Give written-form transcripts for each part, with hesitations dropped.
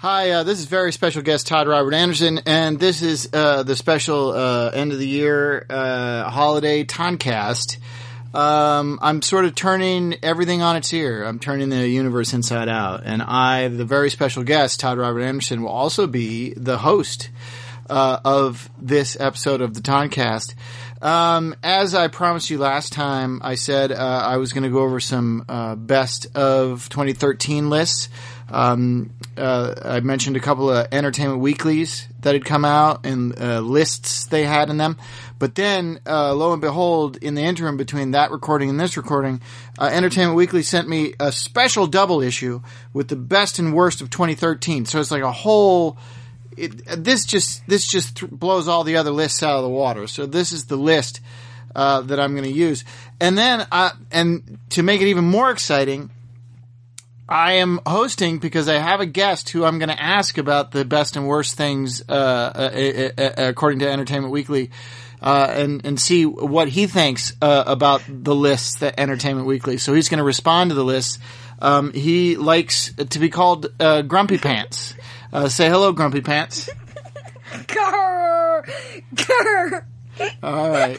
Hi, this is very special guest Todd Robert Anderson, and this is the special end of the year holiday Toncast. I'm sort of turning everything on its ear. I'm turning the universe inside out, and I, the very special guest Todd Robert Anderson, will also be the host of this episode of the Toncast. As I promised you last time, I said I was going to go over some best of 2013 lists. I mentioned a couple of Entertainment Weeklies that had come out and lists they had in them. But then, lo and behold, in the interim between that recording and this recording, Entertainment Weekly sent me a special double issue with the best and worst of 2013. So it's like a whole... This just blows all the other lists out of the water. So this is the list that I'm going to use. And then, and to make it even more exciting, I am hosting because I have a guest who I'm going to ask about the best and worst things according to Entertainment Weekly, and see what he thinks about the lists that Entertainment Weekly. So he's going to respond to the lists. He likes to be called Grumpy Pants. Say hello, Grumpy Pants. Grr, grr. All right.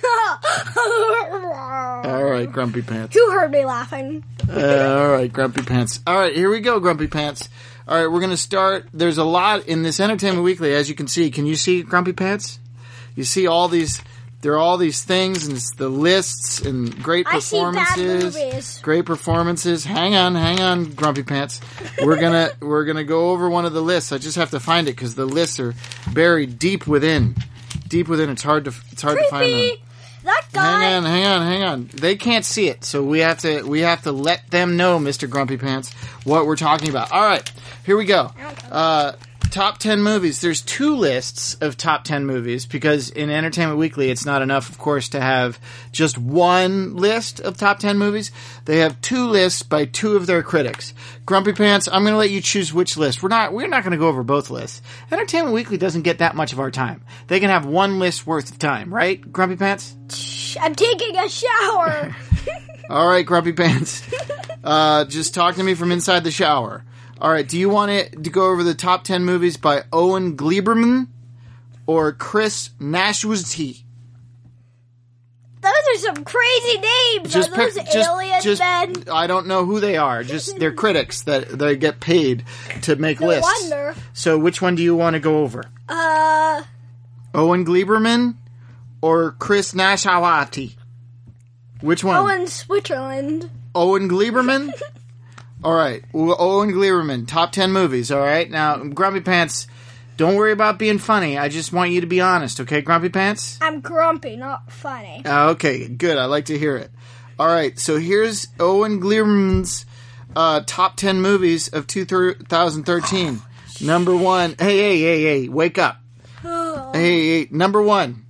All right, Grumpy Pants. You heard me laughing. All right, Grumpy Pants. All right, here we go, Grumpy Pants. All right, we're going to start. There's a lot in this Entertainment Weekly, as you can see. Can you see, Grumpy Pants? You see all these... There are all these things, and it's the lists, and great performances. I see bad movies. Great performances. Hang on, Grumpy Pants. We're gonna go over one of the lists. I just have to find it because the lists are buried deep within. It's hard to find them. That guy. Hang on. They can't see it, so we have to let them know, Mr. Grumpy Pants, what we're talking about. All right, here we go. Top 10 movies. There's two lists of top 10 movies because in Entertainment Weekly it's not enough, of course, to have just one list of top 10 movies. They have two lists by two of their critics. Grumpy Pants, I'm going to let you choose which list. We're not going to go over both lists. Entertainment Weekly doesn't get that much of our time. They can have one list worth of time, right, Grumpy Pants? I'm taking a shower. All right, Grumpy Pants. Just talk to me from inside the shower. All right, do you want it to go over the top 10 movies by Owen Gleiberman or Chris Nashwaty? Those are some crazy names. Are those alien men? I don't know who they are. Just they're critics that they get paid to make lists. No wonder. So which one do you want to go over? Owen Gleiberman or Chris Nashwaty? Which one? Owen Switzerland. Owen Gleiberman? All right, Owen Gleiberman, top 10 movies, all right? Now, Grumpy Pants, don't worry about being funny. I just want you to be honest, okay, Grumpy Pants? I'm grumpy, not funny. Okay, good. I like to hear it. All right, so here's Owen Gleiberman's top 10 movies of 2013. Number one. Hey, wake up. Hey, number one.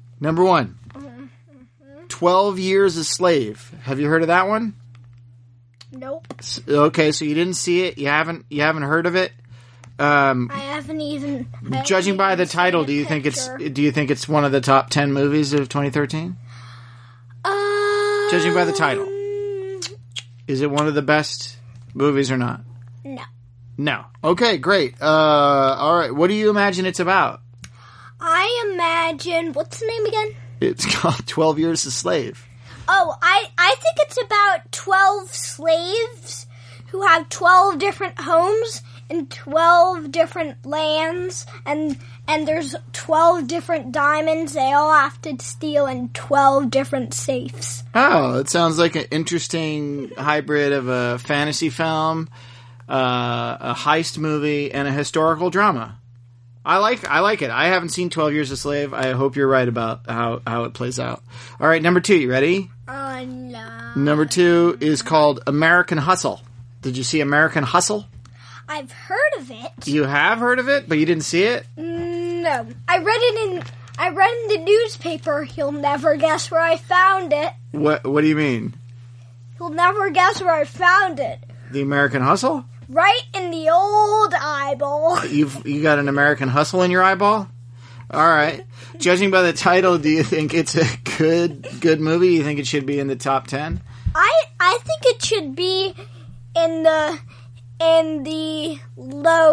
12 Years a Slave. Have you heard of that one? Nope. Okay, so you didn't see it. You haven't heard of it. I haven't even. Judging by the title, do you think it's one of the top 10 movies of 2013? Judging by the title, is it one of the best movies or not? No. Okay, great. All right. What do you imagine it's about? I imagine. What's the name again? It's called 12 Years a Slave. Oh, I think it's about 12 slaves who have 12 different homes in 12 different lands, and there's 12 different diamonds they all have to steal in 12 different safes. Oh, it sounds like an interesting hybrid of a fantasy film, a heist movie, and a historical drama. I like it. I haven't seen 12 Years a Slave. I hope you're right about how it plays out. All right, number 2, you ready? No. Number 2 is called American Hustle. Did you see American Hustle? I've heard of it. You have heard of it, but you didn't see it? No. I read it in the newspaper. You'll never guess where I found it. What do you mean? You'll never guess where I found it. The American Hustle? Right in the old eyeball. You got an American Hustle in your eyeball? All right. Judging by the title, do you think it's a good movie? You think it should be in the top 10? I think it should be in the low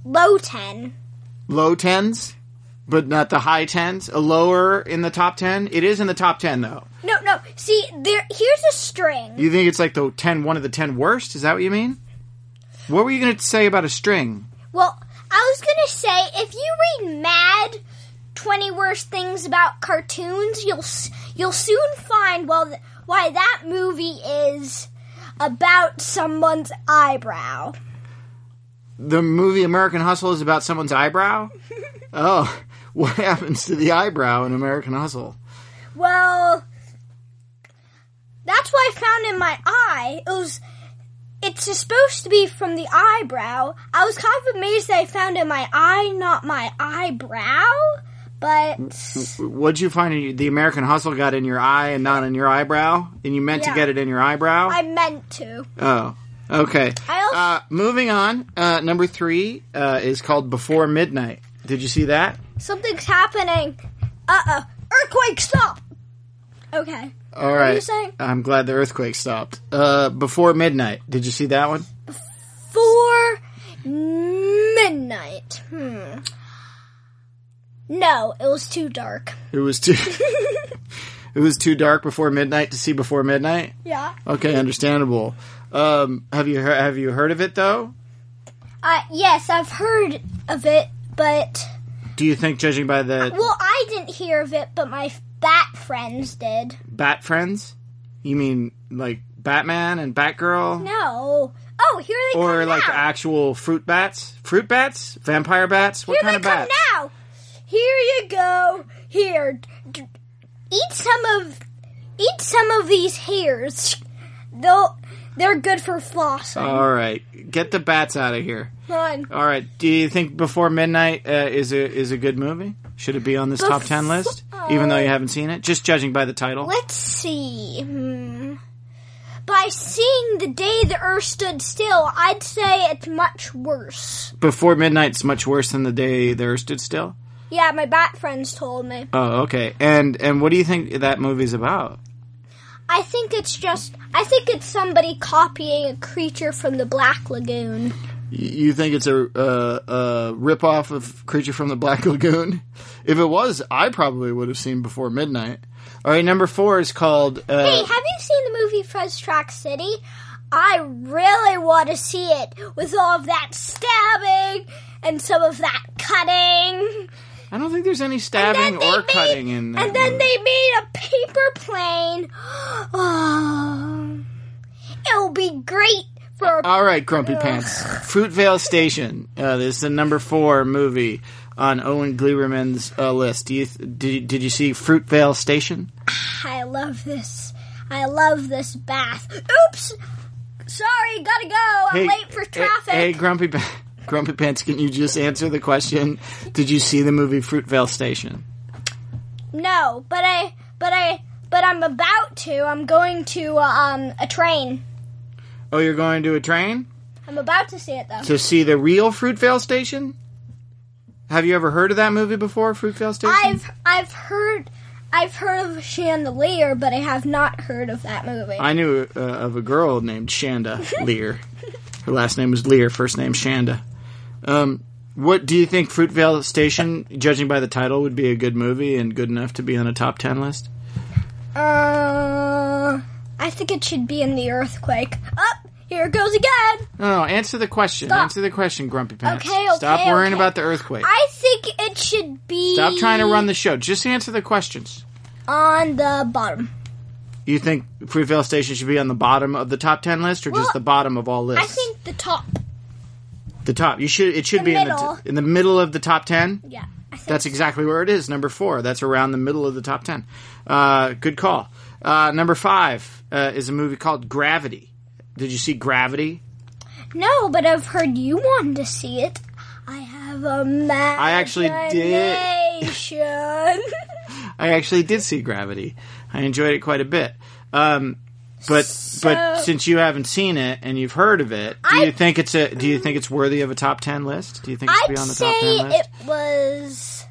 low 10. Low 10s? But not the high 10s? A lower in the top 10? It is in the top 10, though. No. See, here's a string. You think it's like one of the 10 worst? Is that what you mean? What were you going to say about a string? Well, I was going to say, if you read Mad 20 Worst Things About Cartoons, you'll soon find why that movie is about someone's eyebrow. The movie American Hustle is about someone's eyebrow? Oh, what happens to the eyebrow in American Hustle? Well, that's what I found in my eye. It's supposed to be from the eyebrow. I was kind of amazed that I found it in my eye, not my eyebrow. But what'd you find? The American Hustle got in your eye and not in your eyebrow? And you meant to get it in your eyebrow? I meant to. Oh, okay. Moving on. Number 3 is called Before Midnight. Did you see that? Something's happening. Earthquake, stop! Okay. All right. What are you saying? I'm glad the earthquake stopped. Before Midnight. Did you see that one? Before Midnight. No, it was too dark. It was too It was too dark before midnight to see Before Midnight? Yeah. Okay, understandable. Have you heard of it though? Yes, I've heard of it, but do you think, judging by the... Well, I didn't hear of it, but my bat friends did. Bat friends? You mean like Batman and Batgirl? No. Oh, here they come now. Or like actual fruit bats? Fruit bats? Vampire bats? What kind of bats? Here they come now. Here you go. Here. Eat some of these hairs. They're good for flossing. All right. Get the bats out of here. Fine. All right. Do you think Before Midnight is a good movie? Should it be on this top 10 list? Even though you haven't seen it? Just judging by the title? Let's see. By seeing The Day the Earth Stood Still, I'd say it's much worse. Before Midnight's much worse than The Day the Earth Stood Still? Yeah, my bat friends told me. Oh, okay. And what do you think that movie's about? I think it's somebody copying a creature from the Black Lagoon. You think it's a rip-off of Creature from the Black Lagoon? If it was, I probably would have seen Before Midnight. All right, number 4 is called... Hey, have you seen the movie Fuzz Track City? I really want to see it with all of that stabbing and some of that cutting. I don't think there's any stabbing or cutting in that. And then they made a paper plane. Oh, it'll be great for... All right, Grumpy Pants. Fruitvale Station. This is the number 4 movie on Owen Gleiberman's list. Did you see Fruitvale Station? I love this. I love this bath. Oops! Sorry, gotta go. I'm late for traffic. Hey, Grumpy Pants, can you just answer the question? Did you see the movie Fruitvale Station? No, but I'm about to. I'm going to a train. Oh, you're going to a train? I'm about to see it though. To see the real Fruitvale Station? Have you ever heard of that movie before, Fruitvale Station? I've heard of Chandelier, but I have not heard of that movie. I knew of a girl named Shanda Lear. Her last name was Lear, first name Shanda. What do you think Fruitvale Station, judging by the title, would be a good movie and good enough to be on a top 10 list? I think it should be in the earthquake. Up, here it goes again. No, answer the question. Stop. Answer the question, Grumpy Pants. Okay. Stop worrying about the earthquake. I think it should be... Stop trying to run the show. Just answer the questions. On the bottom. You think Fruitvale Station should be on the bottom of the top 10 list, or just the bottom of all lists? I think the top. The top. It should be in the middle of the top 10? Yeah. I think That's exactly where it is, number 4. That's around the middle of the top 10. Good call. Number 5 is a movie called Gravity. Did you see Gravity? No, but I've heard you wanted to see it. I have a imagination. I actually did see Gravity. I enjoyed it quite a bit. But since you haven't seen it and you've heard of it, do you think it's worthy of a top 10 list? Do you think it should be on the top 10 list? I'd say it was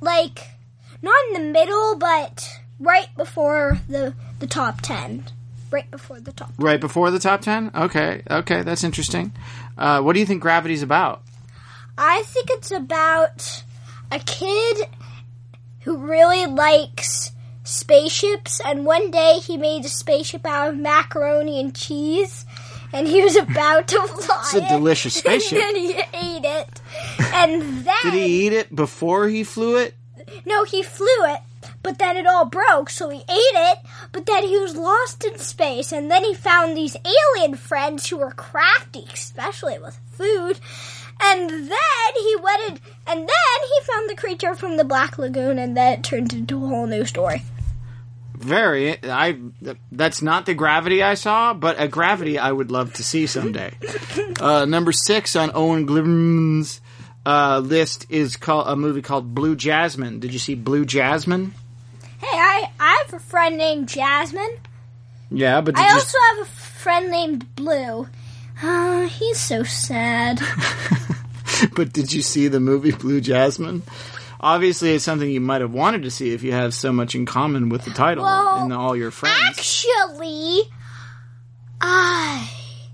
like not in the middle, but right before the top 10. right before the top 10. Right before the top 10? Okay, that's interesting. What do you think Gravity's about? I think it's about a kid who really likes spaceships, and one day he made a spaceship out of macaroni and cheese, and he was about to fly It's a delicious spaceship. And then he ate it. And then... Did he eat it before he flew it? No, he flew it, but then it all broke, so he ate it, but then he was lost in space, and then he found these alien friends who were crafty, especially with food, and then he found the creature from the Black Lagoon, and then it turned into a whole new story. That's not the Gravity I saw, but a Gravity I would love to see someday. Number 6 on Owen Glimmer's list is a movie called Blue Jasmine. Did you see Blue Jasmine? Hey, I have a friend named Jasmine. Yeah, but I also have a friend named Blue. He's so sad. But did you see the movie Blue Jasmine? Obviously, it's something you might have wanted to see if you have so much in common with the title and all your friends. Actually, I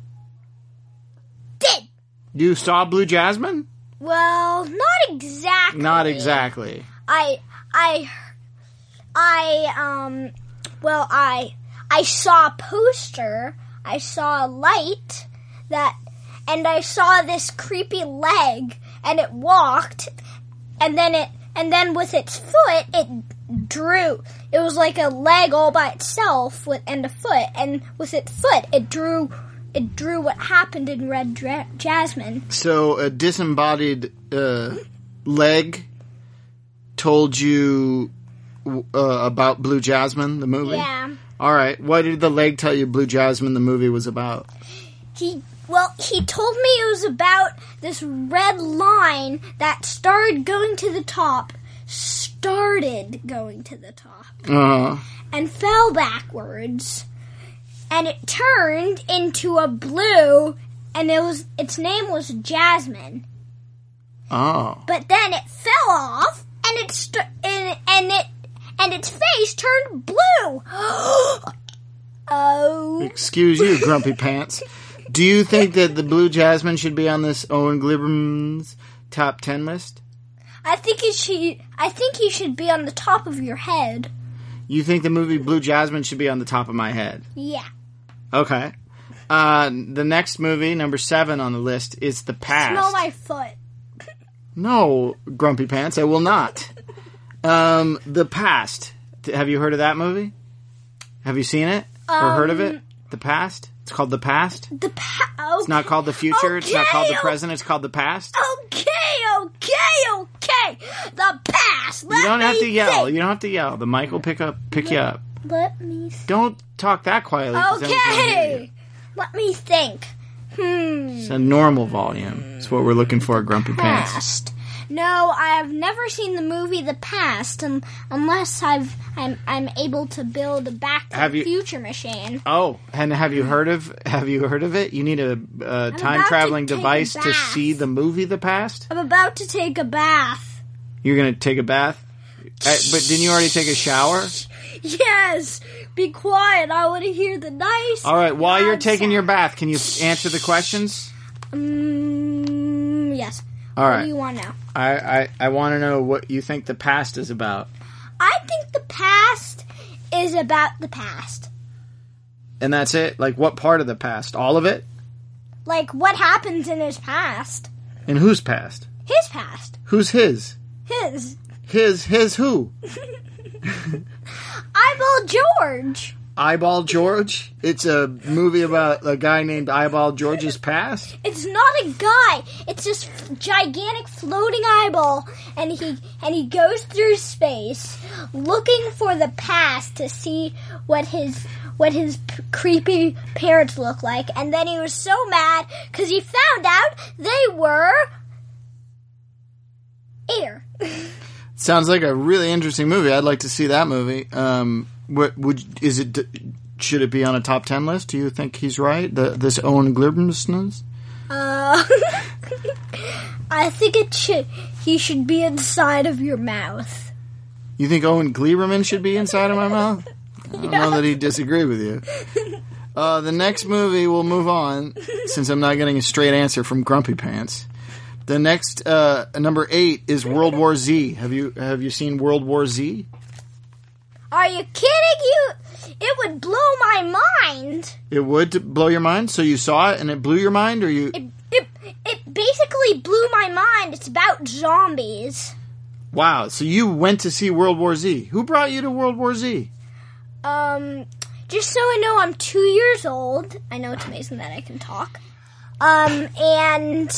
did. You saw Blue Jasmine? Well, not exactly. Not exactly. I saw a poster, I saw a light and I saw this creepy leg, and it walked, and then with its foot, it drew. It was like a leg all by itself and a foot, and with its foot, it drew what happened in Red Jasmine. So a disembodied leg told you about Blue Jasmine, the movie? Yeah. All right. What did the leg tell you Blue Jasmine, the movie, was about? He told me it was about this red line that started going to the top, and fell backwards, and it turned into a blue, and its name was Jasmine. Oh. But then it fell off, and its face turned blue. Oh. Excuse you, Grumpy Pants. Do you think that the Blue Jasmine should be on this Owen Glimmer's top 10 list? I think he should be on the top of your head. You think the movie Blue Jasmine should be on the top of my head? Yeah. Okay. The next movie, number 7 on the list, is The Past. Smell my foot. No, Grumpy Pants, I will not. The Past. Have you heard of that movie? Have you seen it? Or heard of it? The Past? It's called The Past? Okay. It's not called the future. It's not called the present. It's called The Past. Okay. The past. You don't have to yell. You don't have to yell. The mic will pick you up. Let me think. Don't talk that quietly. Okay. Let me think. It's a normal volume. It's what we're looking for, Grumpy Pants. Past. No, I have never seen the movie The Past unless I'm able to build a Back to the Future machine. Oh, and have you heard of it? You need a time traveling device to see the movie The Past. I'm about to take a bath. You're going to take a bath? But didn't you already take a shower? Yes. Be quiet. I want to hear the nice. All right. While you're taking your bath, can you answer the questions? Yes. All right. What do you want now? I want to know what you think The Past is about. I think The Past is about the past. And that's it? Like, what part of the past? All of it? Like, what happens in his past. In whose past? His past. Who's his? His. His who? Eyeball George. Eyeball George? It's a movie about a guy named Eyeball George's past? It's not a guy. It's this gigantic floating eyeball, and he goes through space looking for the past to see what his creepy parents look like. And then he was so mad because he found out they were air. Sounds like a really interesting movie. I'd like to see that movie. Should it be on a top 10 list? Do you think he's right? This Owen Glimmer's? I think he should be inside of your mouth. You think Owen Gleiberman should be inside of my mouth? I don't know that he'd disagree with you. The next movie, we'll move on, since I'm not getting a straight answer from Grumpy Pants. The next, number 8 is World War Z. Have you seen World War Z? Are you kidding you? It would blow my mind. It would blow your mind? So you saw it and it blew your mind, or you... It basically blew my mind. It's about zombies. Wow, so you went to see World War Z. Who brought you to World War Z? Just so I know, I'm 2 years old. I know it's amazing that I can talk. And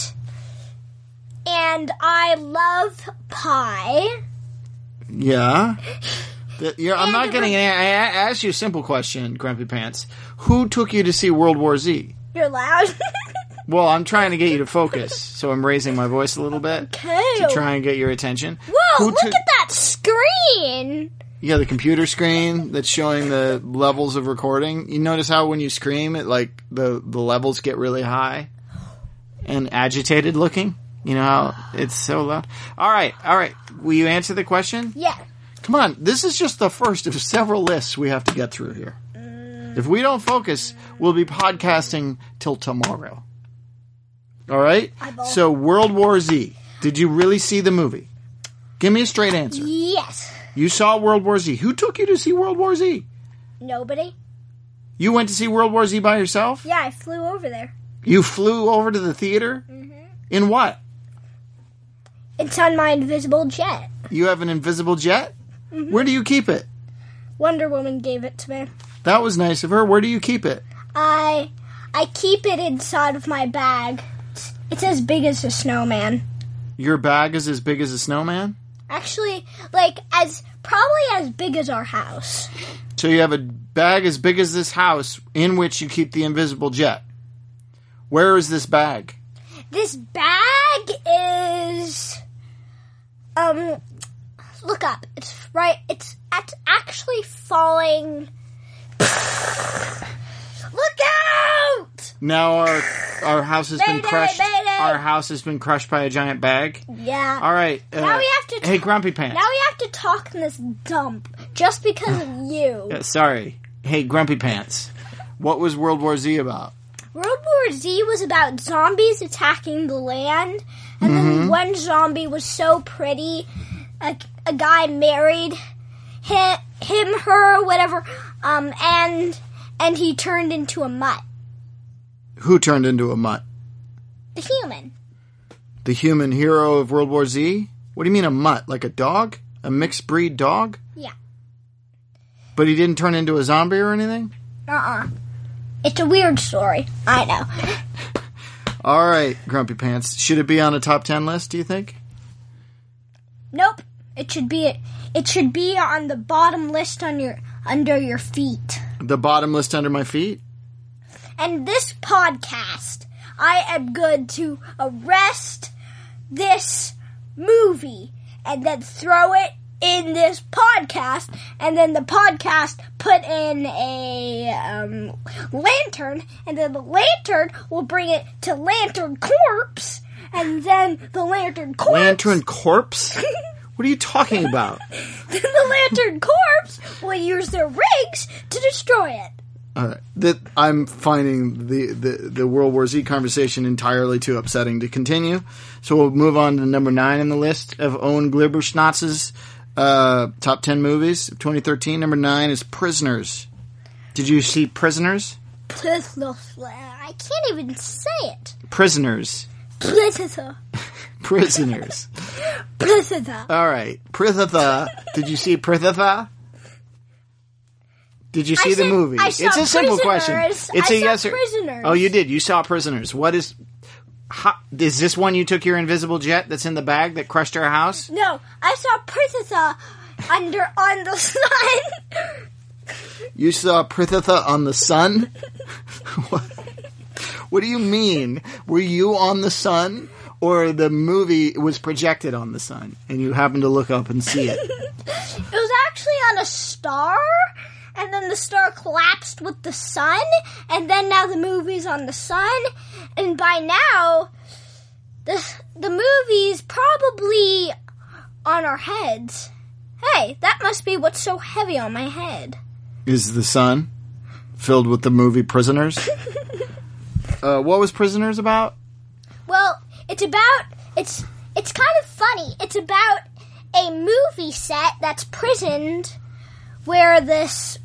I love pie. Yeah. I'm not getting an answer. I asked you a simple question, Grumpy Pants. Who took you to see World War Z? You're loud. Well, I'm trying to get you to focus, so I'm raising my voice a little bit to try and get your attention. Whoa, look at that screen! Yeah, the computer screen that's showing the levels of recording. You notice how when you scream, it like the levels get really high and agitated looking? You know how it's so loud? All right. Will you answer the question? Yeah. Come on, this is just the first of several lists we have to get through here. If we don't focus, we'll be podcasting till tomorrow. All right? So, World War Z. Did you really see the movie? Give me a straight answer. Yes. You saw World War Z. Who took you to see World War Z? Nobody. You went to see World War Z by yourself? Yeah, I flew over there. You flew over to the theater? Mm-hmm. In what? It's on my invisible jet. You have an invisible jet? Mm-hmm. Where do you keep it? Wonder Woman gave it to me. That was nice of her. Where do you keep it? I keep it inside of my bag. It's as big as a snowman. Your bag is as big as a snowman? Actually, probably as big as our house. So you have a bag as big as this house in which you keep the invisible jet. Where is this bag? This bag is... look up. It's actually falling... Look out! Now our house has been crushed. Mayday. Our house has been crushed by a giant bag. Yeah. All right. Now we have to. Hey, Grumpy Pants. Now we have to talk in this dump just because of you. Sorry. Hey, Grumpy Pants. What was World War Z about? World War Z was about zombies attacking the land, and then one zombie was so pretty, a guy married him, her, whatever, and he turned into a mutt. Who turned into a mutt? The human. The human hero of World War Z? What do you mean a mutt? Like a dog? A mixed breed dog? Yeah. But he didn't turn into a zombie or anything? It's a weird story. I know. All right, Grumpy Pants. Should it be on a top 10 list, do you think? Nope. It should be on the bottom list under your feet. The bottom list under my feet? And this podcast, I am going to arrest this movie and then throw it in this podcast, and then the podcast put in a lantern, and then the lantern will bring it to Lantern Corpse, and then the Lantern Corpse... Lantern Corpse? What are you talking about? Then the Lantern Corpse will use their rigs to destroy it. I'm finding the World War Z conversation entirely too upsetting to continue. So we'll move on to number 9 in the list of Owen Glibberschnatz's top 10 movies of 2013. Number 9 is Prisoners. Did you see Prisoners? I can't even say it. Prisoners. Prisoners. Prisoners. All right. Prisoners. Did you see Prisoners? Did you see the movie? It's a simple question. It's a yes or Prisoners. Oh, you did. You saw Prisoners. Is this one you took your invisible jet that's in the bag that crushed our house? No, I saw Prisoners on the sun. You saw Prisoners on the sun? What do you mean? Were you on the sun? Or the movie was projected on the sun and you happened to look up and see it? It was actually on a star. And then the star collapsed with the sun, and then now the movie's on the sun, and by now, the movie's probably on our heads. Hey, that must be what's so heavy on my head. Is the sun? filled with the movie Prisoners. What was Prisoners about? Well, it's kind of funny. It's about a movie set that's prisoned it's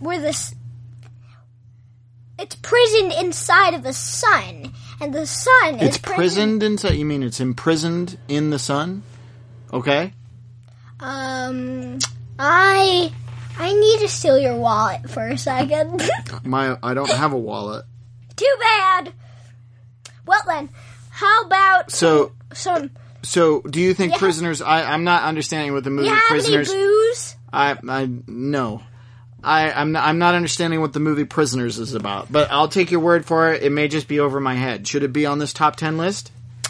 prisoned inside of the sun, and the sun is prisoned inside. You mean it's imprisoned in the sun? Okay. I need to steal your wallet for a second. I don't have a wallet. Too bad. Well then, how about some? So, do you think Prisoners? I'm not understanding what the movie Prisoners. Any booze? No. I'm not understanding what the movie Prisoners is about. But I'll take your word for it. It may just be over my head. Should it be on this top 10 list?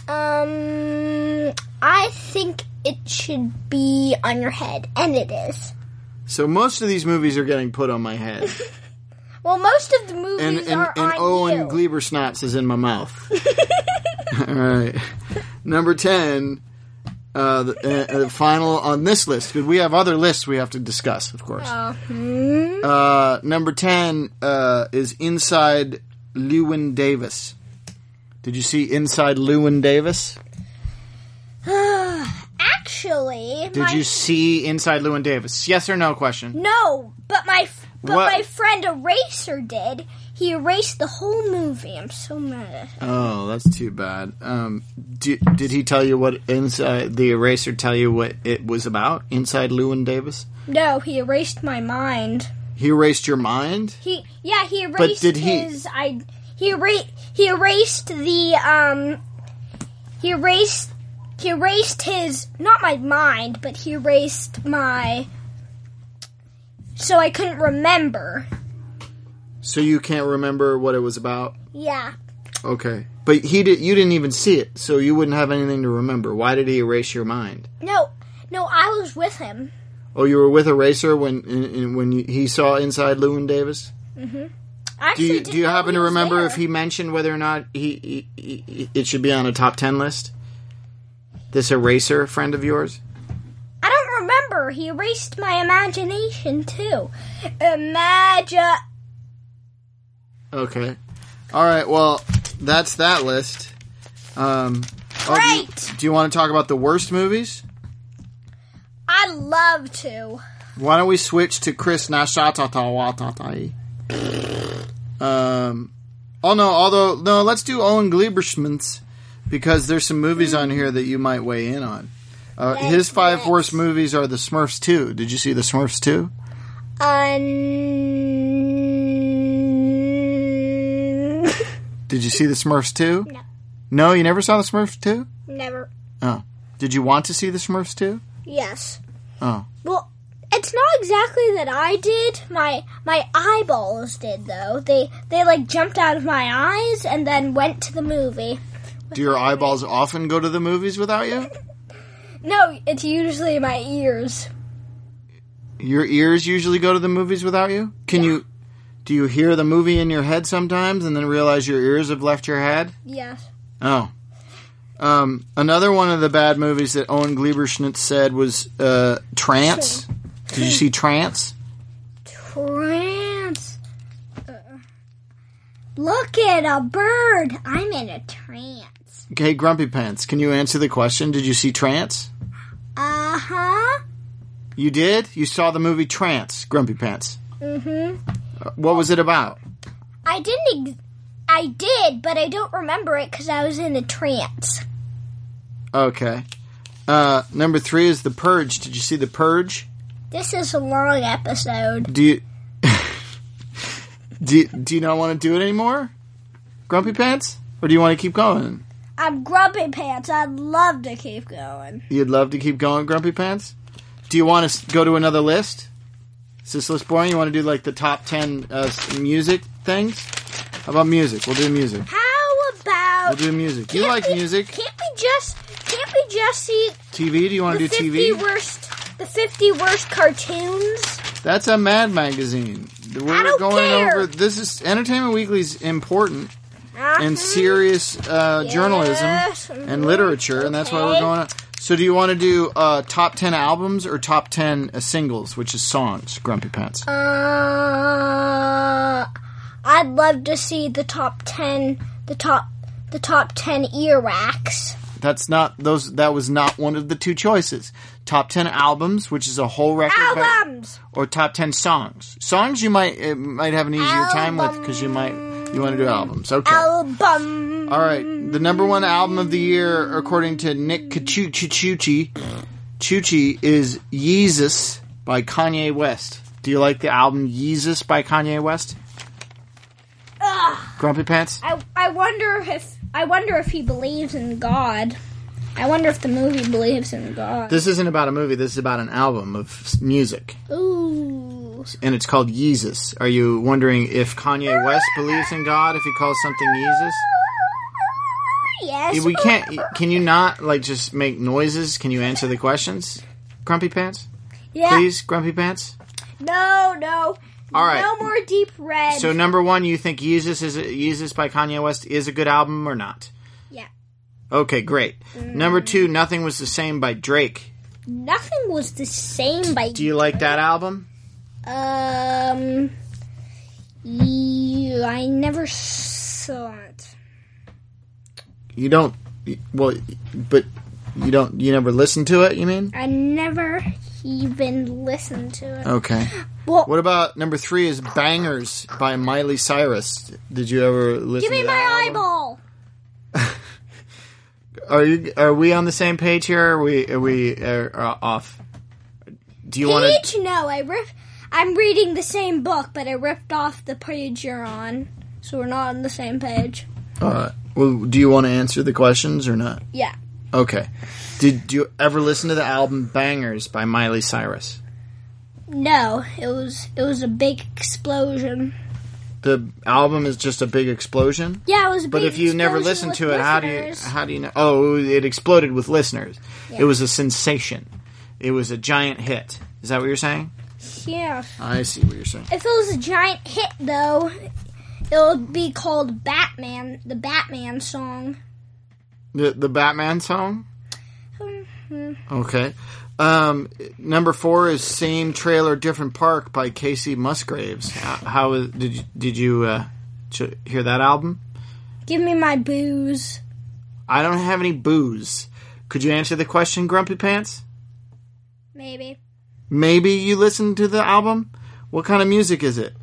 I think it should be on your head, and it is. So most of these movies are getting put on my head. Well, most of the movies are on you. Owen Gleibersnotz is in my mouth. All right. Number 10, the final on this list, because we have other lists we have to discuss, of course. Number 10 is Inside Llewyn Davis. Did you see Inside Llewyn Davis? Actually... Did you see Inside Llewyn Davis? Yes or no question? No, but my friend Eraser did. He erased the whole movie. I'm so mad at him. Oh, that's too bad. Did he tell you what the Eraser tell you what it was about? Inside Llewyn Davis? No, he erased my mind. He erased your mind? He erased but did his... He erased the... He erased his... Not my mind, but he erased my... So I couldn't remember. So you can't remember what it was about? Yeah. Okay. But you didn't even see it, so you wouldn't have anything to remember. Why did he erase your mind? No, I was with him. Oh, you were with Eraser when he saw Inside Llewyn Davis? Mm-hmm. Do you happen to remember if he mentioned whether or not it should be on a top 10 list? This Eraser friend of yours? I don't remember. He erased my imagination, too. Okay. All right, well, that's that list. Great! Do you want to talk about the worst movies? I'd love to. Why don't we switch to Chris Nashatatawatai? Let's do Owen Gleibersnotz, because there's some movies on here that you might weigh in on. His 5 worst movies are The Smurfs 2. Did you see The Smurfs 2? Did you see The Smurfs 2? No. No, you never saw The Smurfs 2? Never. Oh. Did you want to see The Smurfs 2? Yes. Oh. Well, it's not exactly that I did. My eyeballs did, though. They like jumped out of my eyes and then went to the movie. Do your eyeballs often go to the movies without you? No, it's usually my ears. Your ears usually go to the movies without you? Do you hear the movie in your head sometimes and then realize your ears have left your head? Yes. Oh. Another one of the bad movies that Owen Gleibersnotz said was Trance. Did you see Trance? Trance. Look at a bird. I'm in a trance. Okay, Grumpy Pants, can you answer the question? Did you see Trance? Uh-huh. You did? You saw the movie Trance, Grumpy Pants. Mm-hmm. What was it about? I did, but I don't remember it because I was in a trance. Okay. Number 3 is The Purge. Did you see The Purge? This is a long episode. Do you do you not want to do it anymore, Grumpy Pants? Or do you want to keep going? I'm Grumpy Pants. I'd love to keep going. You'd love to keep going, Grumpy Pants? Do you want to go to another list? Is this list boring? You want to do like the top 10 music things? How about music? We'll do music. How about... We'll do music. You like music. Can't we just see... TV? Do you want to do TV? The 50 worst cartoons? That's a Mad Magazine. I don't care. This is Entertainment Weekly's important and serious journalism and literature, and that's why we're going on. So do you want to do top 10 albums or top 10 singles, which is songs, Grumpy Pants? I'd love to see the top 10 earwax. That was not one of the two choices. Top 10 albums, which is a whole record. Albums! Or top 10 songs. Songs you might have an easier time with because you want to do albums. Okay. Album. All right. The number one album of the year, according to Nick Chuchi, is Yeezus by Kanye West. Do you like the album Yeezus by Kanye West? Grumpy Pants? I wonder if he believes in God. I wonder if the movie believes in God. This isn't about a movie. This is about an album of music. Ooh. And it's called Yeezus. Are you wondering if Kanye West believes in God, if he calls something Yeezus? Yes. We can't. Can you not just make noises? Can you answer the questions, Grumpy Pants? Yeah. Please, Grumpy Pants. No. All right. No more Deep Red. So number one, you think Yeezus by Kanye West is a good album or not? Yeah. Okay, great. Number two, Nothing Was the Same by Drake. Nothing Was the Same by. Do you like that album? I never saw it. You don't. Well, but you don't. You never listened to it. You mean? I never even listened to it. Okay. Well, What about number three? Is Bangers by Miley Cyrus? Did you ever listen? give me to my that album? eyeball. Are we on the same page here? Or are we off? Do you want Page? No, I'm reading the same book, but I ripped off the page you're on, so we're not on the same page. to? Well, do you want to answer the questions or not? Yeah. Okay. Did you ever listen to the album Bangers by Miley Cyrus? No, it was a big explosion. The album is just a big explosion? Yeah, it was a big But if you never explosion listened with to it, listeners. how do you know? Oh, it exploded with listeners. Yeah. It was a sensation. It was a giant hit. Is that what you're saying? Yeah. I see what you're saying. If it was a giant hit, though, it would be called Batman, the Batman song. The Batman song? Mm-hmm. Okay. Number four is Same Trailer, Different Park by Casey Musgraves. Did you hear that album? Give me my booze. I don't have any booze. Could you answer the question, Grumpy Pants? Maybe. Maybe you listened to the album? What kind of music is it?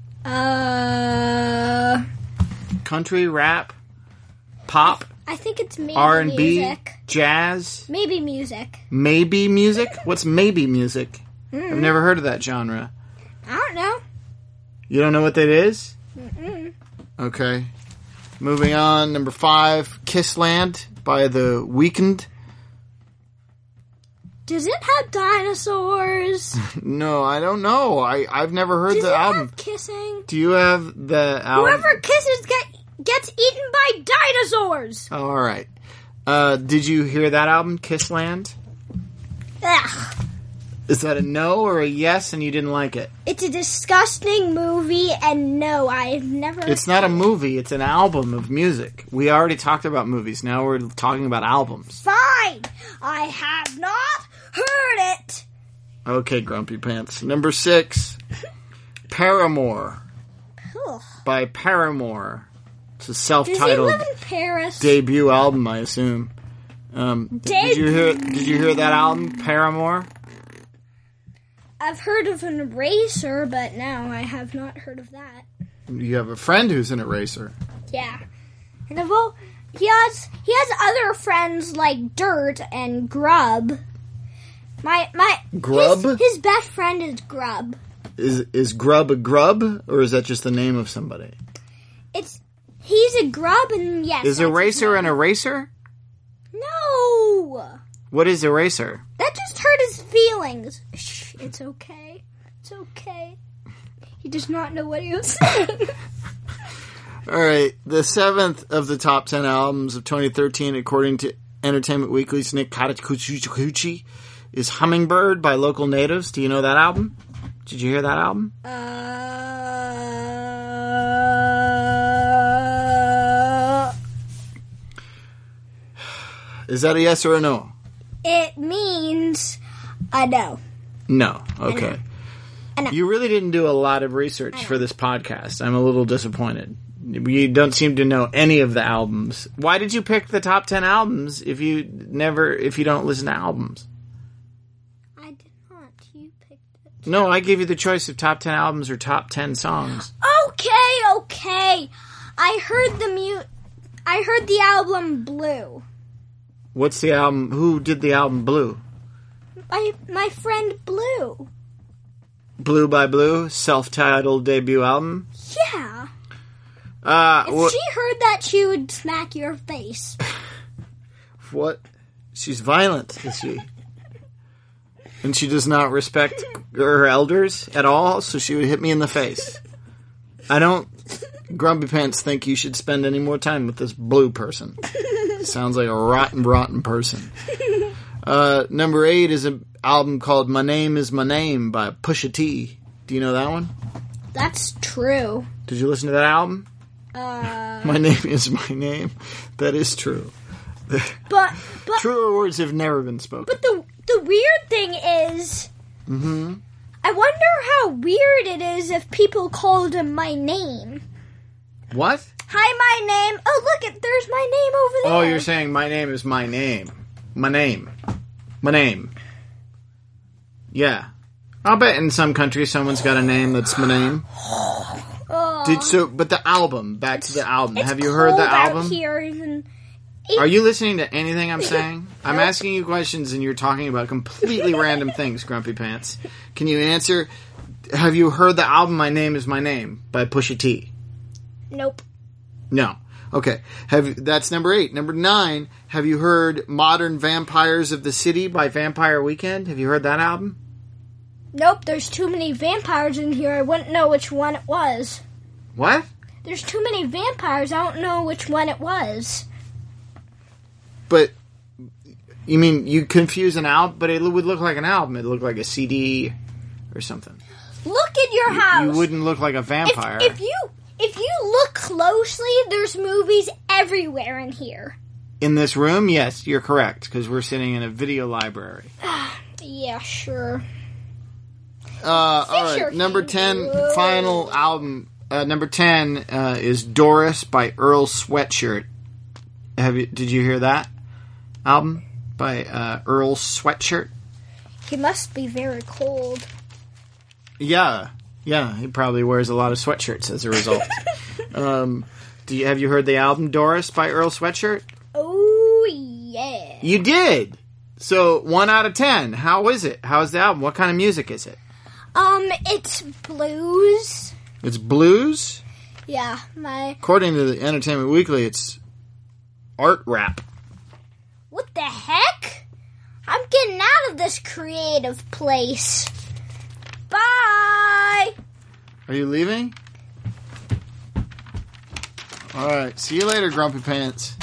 Country, rap, pop, I think it's maybe R&B, music. jazz, Maybe music. maybe music? What's maybe music? I've never heard of that genre. I don't know. You don't know what that is? Mm-mm. Okay. Moving on, number five, Kissland by The Weeknd. Does it have dinosaurs? No, I don't know. I've never heard Does the it album. have kissing? Do you have the album? Whoever kisses gets eaten by dinosaurs. Oh, all right. Did you hear that album, Kissland? Ugh. Is that a no or a yes and you didn't like it? It's a disgusting movie, and no, I've never... It's not a movie, it's an album of music. We already talked about movies, now we're talking about albums. Fine! I have not heard it! Okay, Grumpy Pants. Number six, Paramore Ugh. by Paramore. It's a Does he self-titled live in Paris? debut album, I assume. Did you hear that album, Paramore? I've heard of an eraser, but no, I have not heard of that. You have a friend who's an eraser. Yeah. And he has other friends like Dirt and Grub. Grub? His best friend is Grub. Is Grub a grub, or is that just the name of somebody? He's a grub, and yes. Is that's his eraser name. an eraser? No! What is eraser? That just hurt his feelings. Shh, it's okay. It's okay. He does not know what he was saying. All right, the seventh of the top 10 albums of 2013, according to Entertainment Weekly's Nick Katakuchi, is Hummingbird by Local Natives. Do you know that album? Did you hear that album? Is that a yes or a no? It means a no. No. Okay. I know. You really didn't do a lot of research for this podcast. I'm a little disappointed. You don't seem to know any of the albums. Why did you pick the top 10 albums if you don't listen to albums? I did not. You picked it. No, I gave you the choice of top 10 albums or top 10 songs. Okay. I heard the album Blue. What's the album? Who did the album Blue? My friend Blue. Blue by Blue, self-titled debut album? Yeah. If she heard that, she would smack your face. What? She's violent, is she? And she does not respect her elders at all, so she would hit me in the face. I don't, Grumpy Pants, think you should spend any more time with this Blue person. Sounds like a rotten person. Number 8 is an album called My Name Is My Name by Pusha T. Do you know that one? That's true. Did you listen to that album? My Name Is My Name. That is true. But Truer words have never been spoken. But the weird thing is, I wonder how weird it is if people called him my name. What? Hi, my name. Oh, look, there's my name over there. Oh, you're saying my name is my name. My name. My name. Yeah. I'll bet in some countries someone's got a name that's my name. But the album, back to the album. Have you heard the album? Out here even. Are you listening to anything I'm saying? I'm asking you questions and you're talking about completely random things, Grumpy Pants. Can you answer? Have you heard the album My Name Is My Name by Pusha T? Nope. No. Okay. That's number 8. Number 9, have you heard Modern Vampires of the City by Vampire Weekend? Have you heard that album? Nope, there's too many vampires in here. I wouldn't know which one it was. What? There's too many vampires. I don't know which one it was. But, you mean you confuse an album, but it would look like an album. It would look like a CD or something. Look at your house. You wouldn't look like a vampire. If you look closely, there's movies everywhere in here. In this room? Yes, you're correct, because we're sitting in a video library. Yeah, sure. All right, number 10, final album. Number 10 is Doris by Earl Sweatshirt. Did you hear that album by Earl Sweatshirt? He must be very cold. Yeah, he probably wears a lot of sweatshirts as a result. Have you heard the album Doris by Earl Sweatshirt? Oh, yeah. You did! So, 1 out of 10. How is it? How's the album? What kind of music is it? It's blues. It's blues? Yeah, According to the Entertainment Weekly, it's art rap. What the heck? I'm getting out of this creative place. Bye! Are you leaving? Alright, see you later, Grumpy Pants.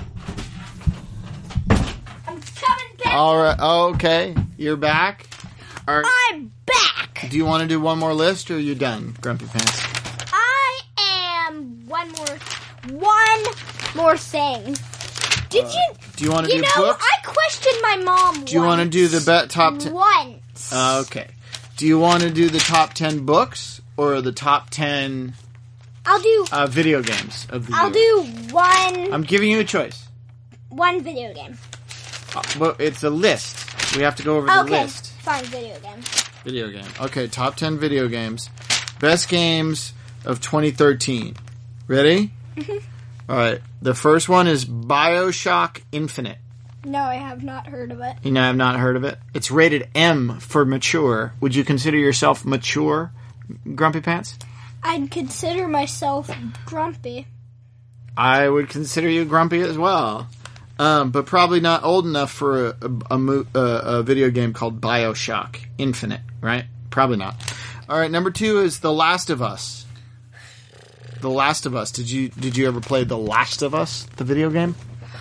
I'm coming back. Alright, okay. You're back? I'm back! Do you want to do one more list, or are you done, Grumpy Pants? I am one more thing. Do you want to do books? I questioned my mom Do you want to do the top 10? Once. Okay. Do you want to do the top 10 books, or the top 10... I'll do... video games of the year? I'll do one... I'm giving you a choice. One video game. Well, it's a list. We have to go over the list. Fine, video game. Video game. Okay, top 10 video games. Best games of 2013. Ready? All right. The first one is BioShock Infinite. No, I have not heard of it. You know, I have not heard of it. It's rated M for mature. Would you consider yourself mature, Grumpy Pants? I'd consider myself grumpy. I would consider you grumpy as well. But probably not old enough for a video game called BioShock Infinite, right? Probably not. All right, number 2 is The Last of Us. The Last of Us. Did you ever play The Last of Us, the video game?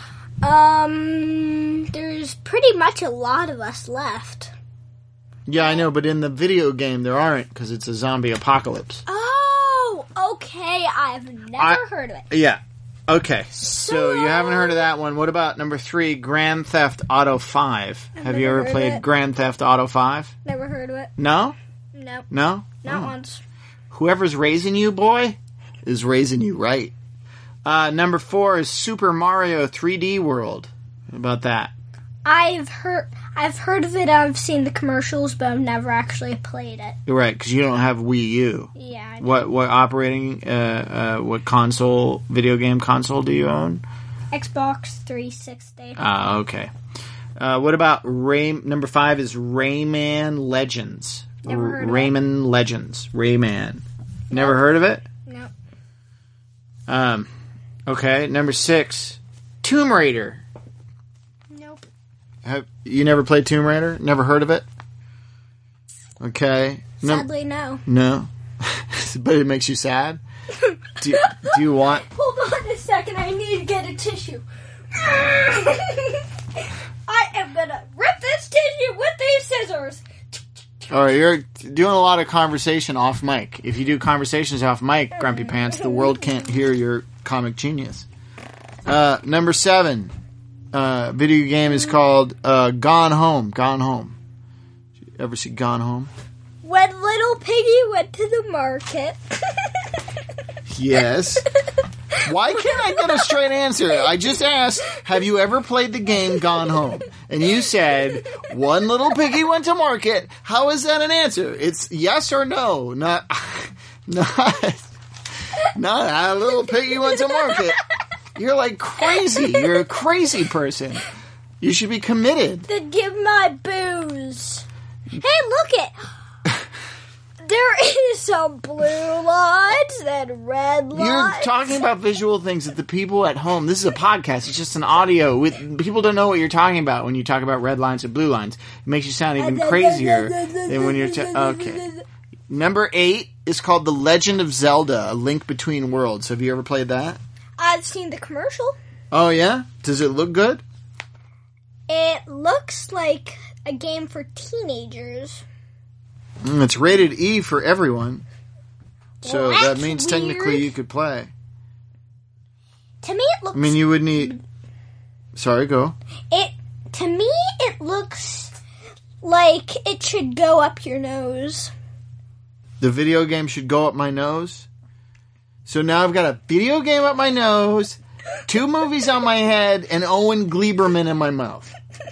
There's pretty much a lot of us left. Yeah, I know, but in the video game there aren't, because it's a zombie apocalypse. Oh, okay. I've never heard of it. Yeah. Okay, so you haven't heard of that one. What about number 3, Grand Theft Auto 5? Have you ever played Grand Theft Auto 5? Never heard of it. No? No. No? Not once. Whoever's raising you, boy, is raising you right. Number 4 is Super Mario 3D World. How about that? I've heard of it. I've seen the commercials, but I've never actually played it. You're right, because you don't have Wii U. Yeah. I What operating, what console, video game console do you own? Xbox 360. Okay. What about number 5 is Rayman Legends. Never heard of Rayman Legends. Rayman. Never heard of it? No. Okay. Number 6, Tomb Raider. Nope. Have you never played Tomb Raider? Never heard of it? Okay. Sadly, no. No. But it makes you sad? Do you want... Hold on a second. I need to get a tissue. I am going to rip this tissue with these scissors. All right, you're doing a lot of conversation off mic. If you do conversations off mic, Grumpy Pants, the world can't hear your comic genius. Number 7, video game is called Gone Home. Gone Home. Did you ever see Gone Home? When little piggy went to the market. Yes. Why can't I get a straight answer? I just asked, have you ever played the game Gone Home? And you said, one little piggy went to market. How is that an answer? It's yes or no. Not a little piggy went to market. You're like crazy. You're a crazy person. You should be committed. Then give my booze. Hey, look it. There is some blue lines and red lines. You're talking about visual things that the people at home... This is a podcast. It's just an audio. People don't know what you're talking about when you talk about red lines and blue lines. It makes you sound even crazier than when you're... Okay. Number 8 is called The Legend of Zelda, A Link Between Worlds. Have you ever played that? I've seen the commercial. Oh, yeah? Does it look good? It looks like a game for teenagers. It's rated E for everyone. So Well, that that's means weird. technically you could play. To me, it looks... I mean, you would need... Sorry, go. To me, it looks like it should go up your nose. The video game should go up my nose. So now I've got a video game up my nose, 2 movies on my head, and Owen Gleiberman in my mouth.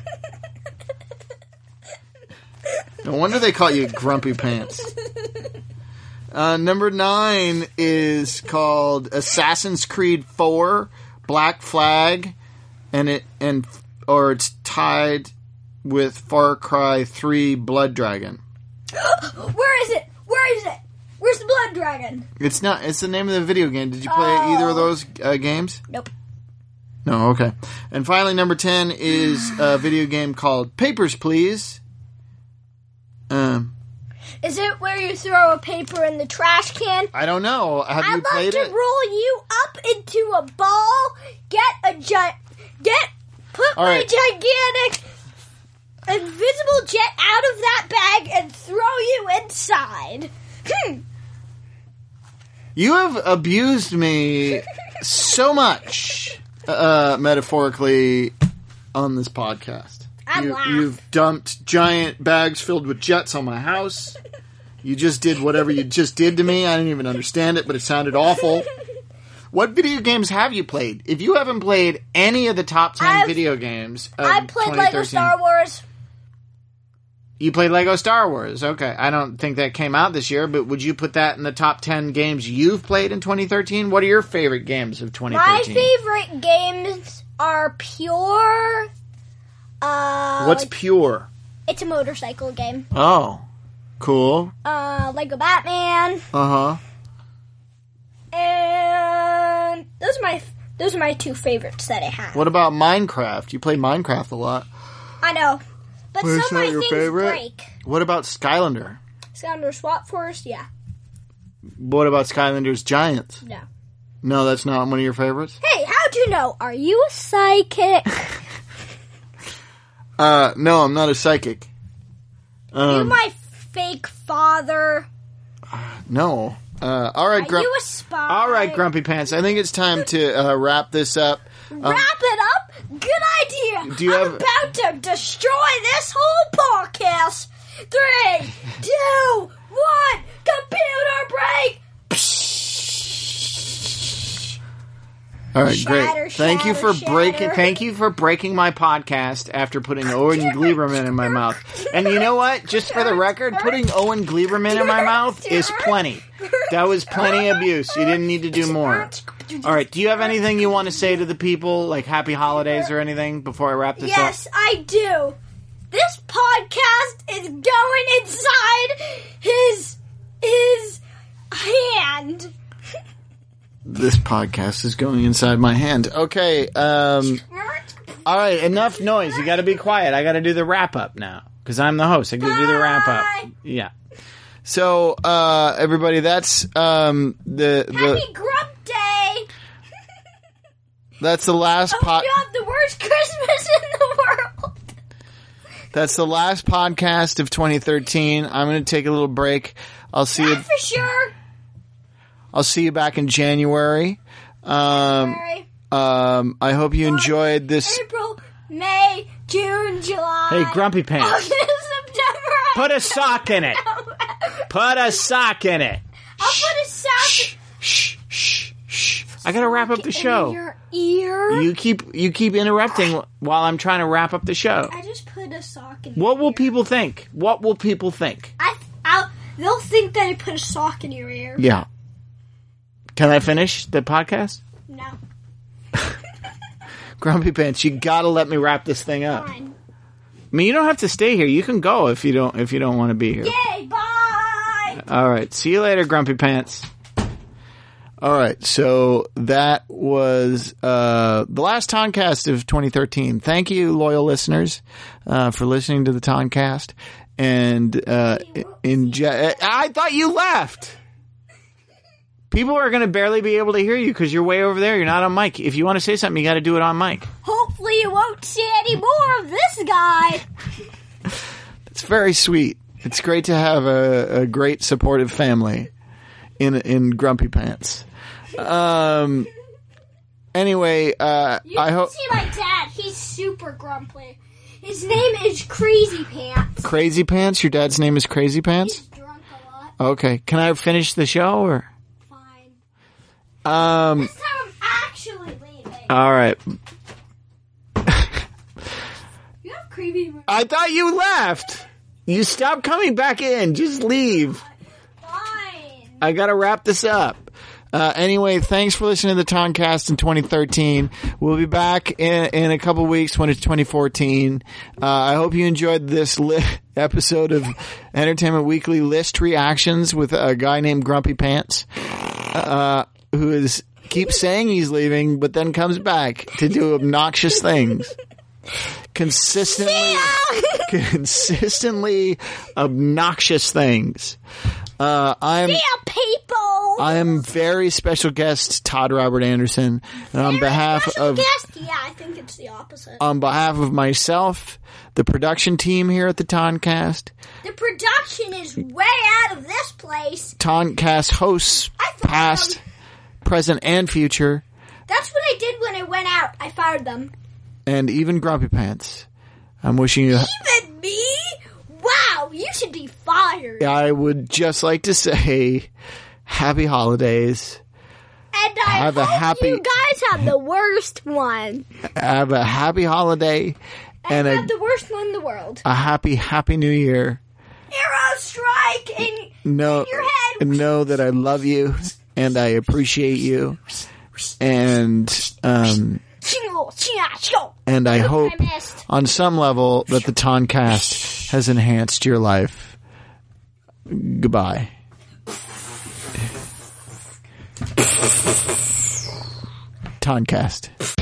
No wonder they call you Grumpy Pants. Number 9 is called Assassin's Creed 4 Black Flag, or it's tied with Far Cry 3 Blood Dragon. Where is it? Where is it? Where's the blood dragon? It's not. It's the name of the video game. Did you play either of those games? Nope. No. Okay. And finally, number 10 is a video game called Papers, Please. Is it where you throw a paper in the trash can? I don't know. Have you I'd played like to it? roll you up into a ball, put All my right. gigantic invisible jet out of that bag and throw you inside. You have abused me so much, metaphorically, on this podcast. I laugh. You've dumped giant bags filled with jets on my house. You just did whatever you just did to me. I didn't even understand it, but it sounded awful. What video games have you played? If you haven't played any of the top 10 video games of I played 2013, Lego Star Wars. You played Lego Star Wars. Okay. I don't think that came out this year, but would you put that in the top 10 games you've played in 2013? What are your favorite games of 2013? My favorite games are Pure. What's Pure? It's a motorcycle game. Oh. Cool. Lego Batman. Uh-huh. And those are my 2 favorites that I have. What about Minecraft? You play Minecraft a lot. I know. But Well, some it's of not my your things favorite? break. What about Skylander? Skylander Swap Force, yeah. What about Skylanders Giants? No. No, that's not one of your favorites? Hey, how'd you know? Are you a psychic? No, I'm not a psychic. Are you my fake father? No. All right, Are you a spy? All right, Grumpy Pants. I think it's time to wrap this up. Wrap it up? Good idea. Do you I'm have- about to destroy this whole podcast. 3, 2, 1. Computer break. All right, Shatter, great. Thank you for breaking. Thank you for breaking my podcast after putting Owen Gleiberman in my mouth. And you know what? Just for the record, putting Owen Gleiberman in my mouth is plenty. That was plenty abuse. You didn't need to do more. All right. Do you have anything you want to say to the people, like happy holidays or anything, before I wrap this up? Yes, I do. This podcast is going inside his hand. This podcast is going inside my hand. Okay. All right. Enough noise. You got to be quiet. I got to do the wrap up now because I'm the host. I got to do the wrap up. Yeah. So, everybody, that's Happy Grump Day. That's the last You have the worst Christmas in the world. That's the last podcast of 2013. I'm going to take a little break. I'll see you for sure. I'll see you back in January. I hope you enjoyed this. April, May, June, July. Hey, Grumpy Pants. August, September. Put a sock in it. Put a sock in it. I'll put a sock. Shh. I gotta wrap up the show. In your ear. You keep interrupting while I'm trying to wrap up the show. I just put a sock in. What will people think? What will people think? They'll think that I put a sock in your ear. Yeah. Can I finish the podcast? No. Grumpy Pants, you gotta let me wrap this thing up. Fine. I mean, you don't have to stay here. You can go if you don't want to be here. Yay! Bye. All right. See you later, Grumpy Pants. All right. So that was the last Toncast of 2013. Thank you, loyal listeners, for listening to the Toncast. And I thought you left. People are going to barely be able to hear you because you're way over there. You're not on mic. If you want to say something, you got to do it on mic. Hopefully you won't see any more of this guy. It's very sweet. It's great to have a great supportive family in Grumpy Pants. Anyway, I hope. See my dad. He's super grumpy. His name is Crazy Pants. Crazy Pants? Your dad's name is Crazy Pants? He's drunk a lot. Okay. Can I finish the show or? Fine. This time I'm actually leaving. All right. You have creepy. I thought you left. You stopped coming back in. Just leave. Fine. I got to wrap this up. Anyway, thanks for listening to the Toncast in 2013. We'll be back in a couple weeks when it's 2014. I hope you enjoyed this episode of Entertainment Weekly List Reactions with a guy named Grumpy Pants, who keeps saying he's leaving, but then comes back to do obnoxious things. Consistently obnoxious things. I am very special guest Todd Robert Anderson, and on behalf of I think it's the opposite. On behalf of myself, the production team here at the Toncast, the production is way out of this place. Toncast hosts, past, present, and future. That's what I did when I went out. I fired them. And even Grumpy Pants. I'm wishing you. Even me? Wow, you should be fired. I would just like to say, happy holidays. And I hope you guys have the worst one. Have a happy holiday. And have the worst one in the world. A happy new year. Arrow strike in your head. Know that I love you and I appreciate you. And I hope on some level that the Toncast has enhanced your life. Goodbye. Toncast.